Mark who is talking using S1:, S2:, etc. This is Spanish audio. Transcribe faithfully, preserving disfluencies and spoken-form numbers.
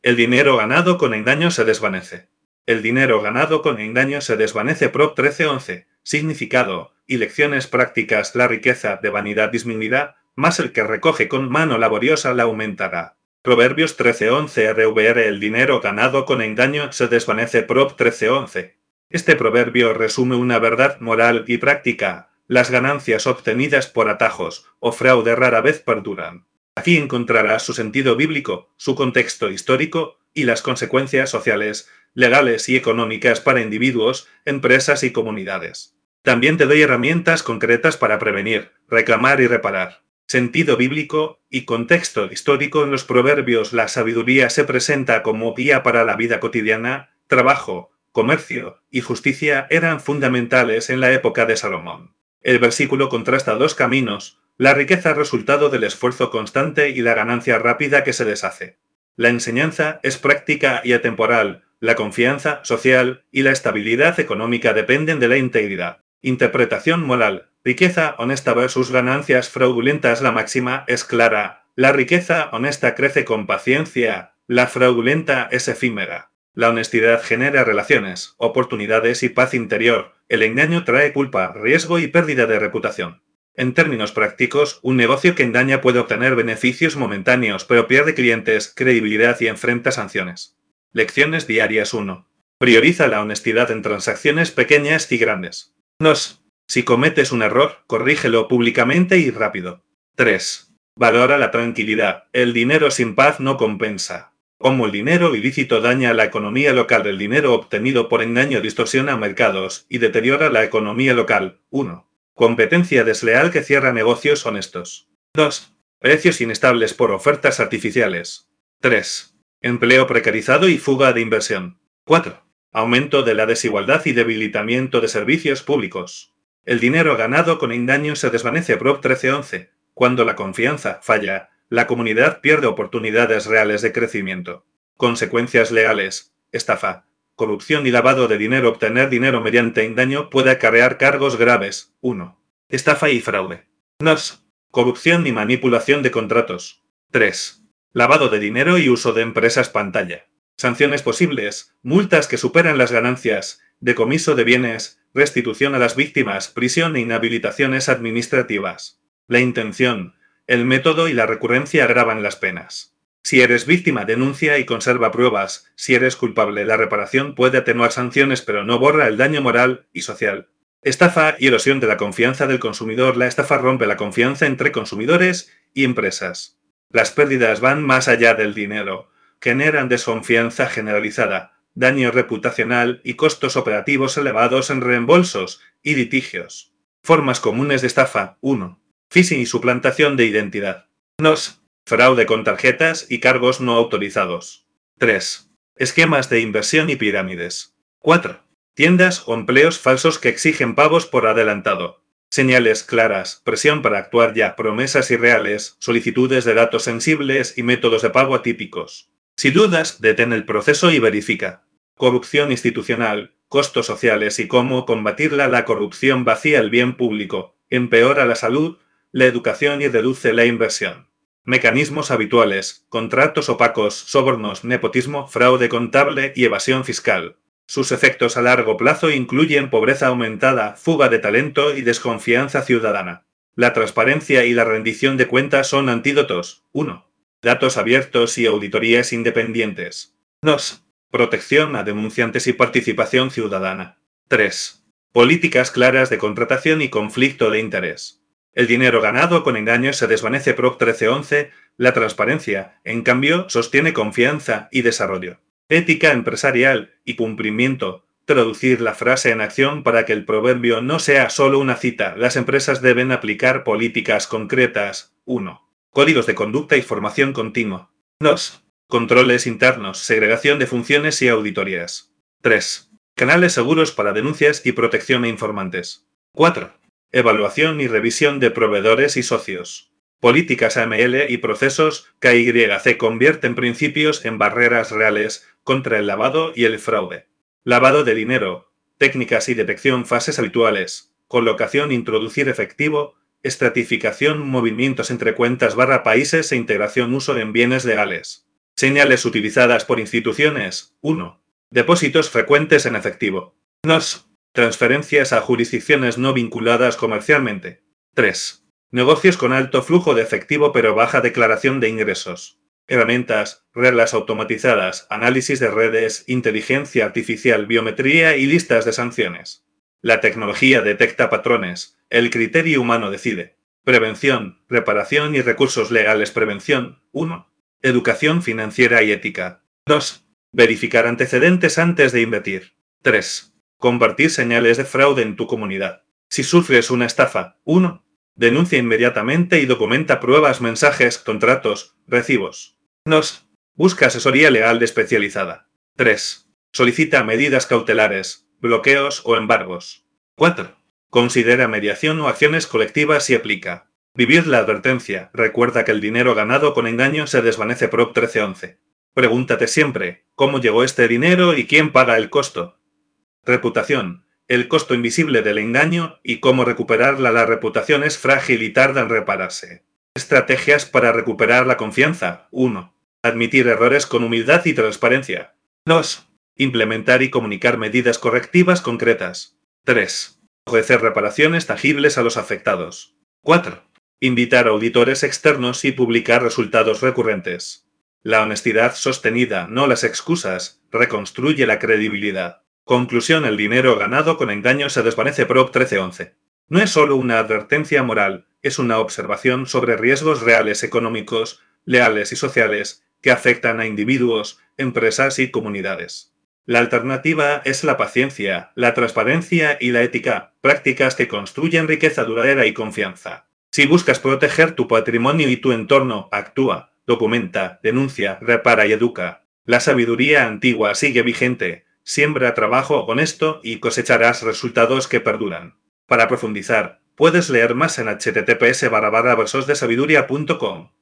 S1: El dinero ganado con engaño se desvanece. El dinero ganado con engaño se desvanece. Prop trece once. Significado y lecciones prácticas. La riqueza de vanidad disminuirá, más el que recoge con mano laboriosa la aumentará. Proverbios trece once. R V R. El dinero ganado con engaño se desvanece. Prop trece once. Este proverbio resume una verdad moral y práctica. Las ganancias obtenidas por atajos o fraude rara vez perduran. Aquí encontrarás su sentido bíblico, su contexto histórico y las consecuencias sociales, legales y económicas para individuos, empresas y comunidades. También te doy herramientas concretas para prevenir, reclamar y reparar. Sentido bíblico y contexto histórico. En los proverbios la sabiduría se presenta como guía para la vida cotidiana. Trabajo, comercio y justicia eran fundamentales en la época de Salomón. El versículo contrasta dos caminos: la riqueza resultado del esfuerzo constante y la ganancia rápida que se deshace. La enseñanza es práctica y atemporal. La confianza social y la estabilidad económica dependen de la integridad. Interpretación moral. Riqueza honesta versus ganancias fraudulentas. La máxima es clara. La riqueza honesta crece con paciencia. La fraudulenta es efímera. La honestidad genera relaciones, oportunidades y paz interior. El engaño trae culpa, riesgo y pérdida de reputación. En términos prácticos, un negocio que engaña puede obtener beneficios momentáneos, pero pierde clientes, credibilidad y enfrenta sanciones. Lecciones diarias. uno. Prioriza la honestidad en transacciones pequeñas y grandes. dos. Si cometes un error, corrígelo públicamente y rápido. tres. Valora la tranquilidad. El dinero sin paz no compensa. Cómo el dinero ilícito daña la economía local. El dinero obtenido por engaño distorsiona mercados y deteriora la economía local. uno. Competencia desleal que cierra negocios honestos. dos. Precios inestables por ofertas artificiales. tres. Empleo precarizado y fuga de inversión. cuatro. Aumento de la desigualdad y debilitamiento de servicios públicos. El dinero ganado con engaño se desvanece. Prop trece once. Cuando la confianza falla, la comunidad pierde oportunidades reales de crecimiento. Consecuencias legales: estafa, corrupción y lavado de dinero. Obtener dinero mediante engaño puede acarrear cargos graves. uno. Estafa y fraude. dos. Corrupción y manipulación de contratos. tres. Lavado de dinero y uso de empresas pantalla. Sanciones posibles: multas que superan las ganancias, decomiso de bienes, restitución a las víctimas, prisión e inhabilitaciones administrativas. La intención, el método y la recurrencia agravan las penas. Si eres víctima, denuncia y conserva pruebas. Si eres culpable, la reparación puede atenuar sanciones pero no borra el daño moral y social. Estafa y erosión de la confianza del consumidor. La estafa rompe la confianza entre consumidores y empresas. Las pérdidas van más allá del dinero. Generan desconfianza generalizada, daño reputacional y costos operativos elevados en reembolsos y litigios. Formas comunes de estafa. uno. Phishing y suplantación de identidad. dos. Fraude con tarjetas y cargos no autorizados. tres. Esquemas de inversión y pirámides. cuatro. Tiendas o empleos falsos que exigen pagos por adelantado. Señales claras, presión para actuar ya, promesas irreales, solicitudes de datos sensibles y métodos de pago atípicos. Si dudas, detén el proceso y verifica. Corrupción institucional, costos sociales y cómo combatirla. La corrupción vacía el bien público, empeora la salud, la educación y reduce la inversión. Mecanismos habituales: contratos opacos, sobornos, nepotismo, fraude contable y evasión fiscal. Sus efectos a largo plazo incluyen pobreza aumentada, fuga de talento y desconfianza ciudadana. La transparencia y la rendición de cuentas son antídotos. uno. Datos abiertos y auditorías independientes. dos. Protección a denunciantes y participación ciudadana. tres. Políticas claras de contratación y conflicto de interés. El dinero ganado con engaños se desvanece. Prop trece once. La transparencia, en cambio, sostiene confianza y desarrollo. Ética empresarial y cumplimiento. Traducir la frase en acción para que el proverbio no sea solo una cita. Las empresas deben aplicar políticas concretas. uno. Códigos de conducta y formación continua. dos. Controles internos, segregación de funciones y auditorías. tres. Canales seguros para denuncias y protección a informantes. cuatro. Evaluación y revisión de proveedores y socios. Políticas A M L y procesos K Y C convierten principios en barreras reales contra el lavado y el fraude. Lavado de dinero, técnicas y detección, fases habituales, colocación, introducir efectivo, estratificación, movimientos entre cuentas barra países e integración, uso en bienes legales. Señales utilizadas por instituciones. uno. Depósitos frecuentes en efectivo. dos. Transferencias a jurisdicciones no vinculadas comercialmente. tres. Negocios con alto flujo de efectivo pero baja declaración de ingresos. Herramientas, reglas automatizadas, análisis de redes, inteligencia artificial, biometría y listas de sanciones. La tecnología detecta patrones, el criterio humano decide. Prevención, reparación y recursos legales. Prevención. uno. Educación financiera y ética. dos. Verificar antecedentes antes de invertir. tres. Compartir señales de fraude en tu comunidad. Si sufres una estafa. uno. Denuncia inmediatamente y documenta pruebas, mensajes, contratos, recibos. dos. Busca asesoría legal especializada. tres. Solicita medidas cautelares, bloqueos o embargos. cuatro. Considera mediación o acciones colectivas si aplica. Vivir la advertencia. Recuerda que el dinero ganado con engaño se desvanece. Prop trece once. Pregúntate siempre, ¿cómo llegó este dinero y quién paga el costo? Reputación. El costo invisible del engaño y cómo recuperarla. La reputación es frágil y tarda en repararse. Estrategias para recuperar la confianza. uno. Admitir errores con humildad y transparencia. dos. Implementar y comunicar medidas correctivas concretas. tres. Ofrecer reparaciones tangibles a los afectados. cuatro. Invitar a auditores externos y publicar resultados recurrentes. La honestidad sostenida, no las excusas, reconstruye la credibilidad. Conclusión: el dinero ganado con engaño se desvanece. Prop trece once. No es solo una advertencia moral, es una observación sobre riesgos reales económicos, leales y sociales que afectan a individuos, empresas y comunidades. La alternativa es la paciencia, la transparencia y la ética, prácticas que construyen riqueza duradera y confianza. Si buscas proteger tu patrimonio y tu entorno, actúa, documenta, denuncia, repara y educa. La sabiduría antigua sigue vigente. Siembra trabajo honesto y cosecharás resultados que perduran. Para profundizar, puedes leer más en h t t p s barra barra versos de sabiduría punto com.